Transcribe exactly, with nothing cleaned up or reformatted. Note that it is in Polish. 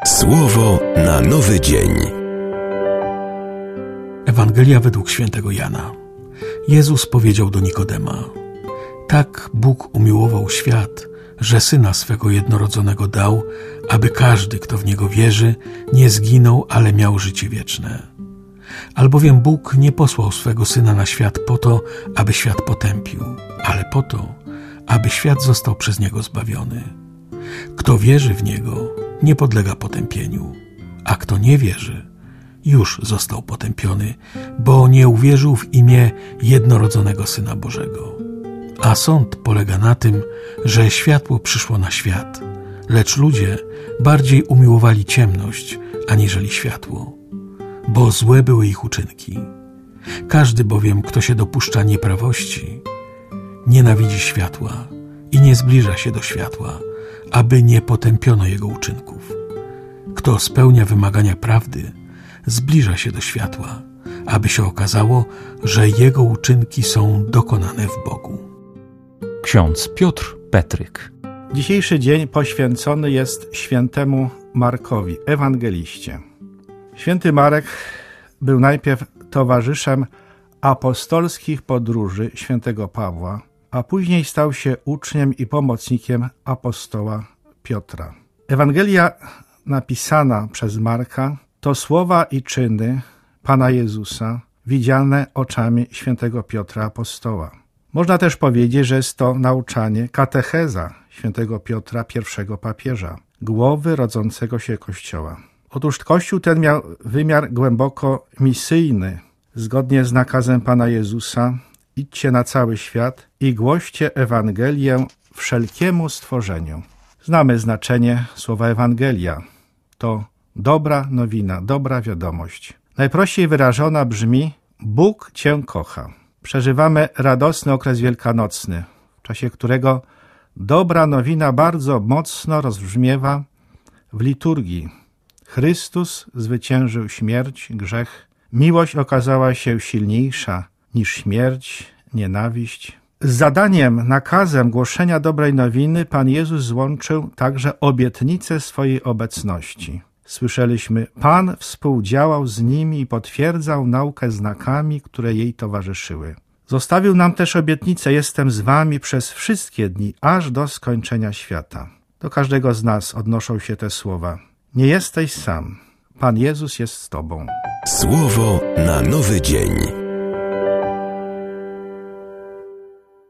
Słowo na nowy dzień. Ewangelia według świętego Jana. Jezus powiedział do Nikodema: tak Bóg umiłował świat, że Syna swego jednorodzonego dał, aby każdy, kto w Niego wierzy, nie zginął, ale miał życie wieczne. Albowiem Bóg nie posłał swego Syna na świat po to, aby świat potępił, ale po to, aby świat został przez Niego zbawiony. Kto wierzy w Niego, nie podlega potępieniu, a kto nie wierzy, już został potępiony, bo nie uwierzył w imię jednorodzonego Syna Bożego. A sąd polega na tym, że światło przyszło na świat, lecz ludzie bardziej umiłowali ciemność, aniżeli światło, bo złe były ich uczynki. Każdy bowiem, kto się dopuszcza nieprawości, nienawidzi światła i nie zbliża się do światła, aby nie potępiono jego uczynków. Kto spełnia wymagania prawdy, zbliża się do światła, aby się okazało, że jego uczynki są dokonane w Bogu. Ksiądz Piotr Petryk. Dzisiejszy dzień poświęcony jest świętemu Markowi, ewangeliście. Święty Marek był najpierw towarzyszem apostolskich podróży świętego Pawła, a później stał się uczniem i pomocnikiem apostoła Piotra. Ewangelia napisana przez Marka to słowa i czyny Pana Jezusa widziane oczami świętego Piotra apostoła. Można też powiedzieć, że jest to nauczanie, katecheza świętego Piotra, pierwszego papieża, głowy rodzącego się Kościoła. Otóż Kościół ten miał wymiar głęboko misyjny. Zgodnie z nakazem Pana Jezusa: idźcie na cały świat i głoście Ewangelię wszelkiemu stworzeniu. Znamy znaczenie słowa Ewangelia. To dobra nowina, dobra wiadomość. Najprościej wyrażona brzmi: Bóg Cię kocha. Przeżywamy radosny okres wielkanocny, w czasie którego dobra nowina bardzo mocno rozbrzmiewa w liturgii. Chrystus zwyciężył śmierć, grzech. Miłość okazała się silniejsza niż śmierć, nienawiść. Z zadaniem, nakazem głoszenia dobrej nowiny Pan Jezus złączył także obietnicę swojej obecności. Słyszeliśmy: Pan współdziałał z nimi i potwierdzał naukę znakami, które jej towarzyszyły. Zostawił nam też obietnicę: jestem z wami przez wszystkie dni, aż do skończenia świata. Do każdego z nas odnoszą się te słowa. Nie jesteś sam. Pan Jezus jest z tobą. Słowo na nowy dzień.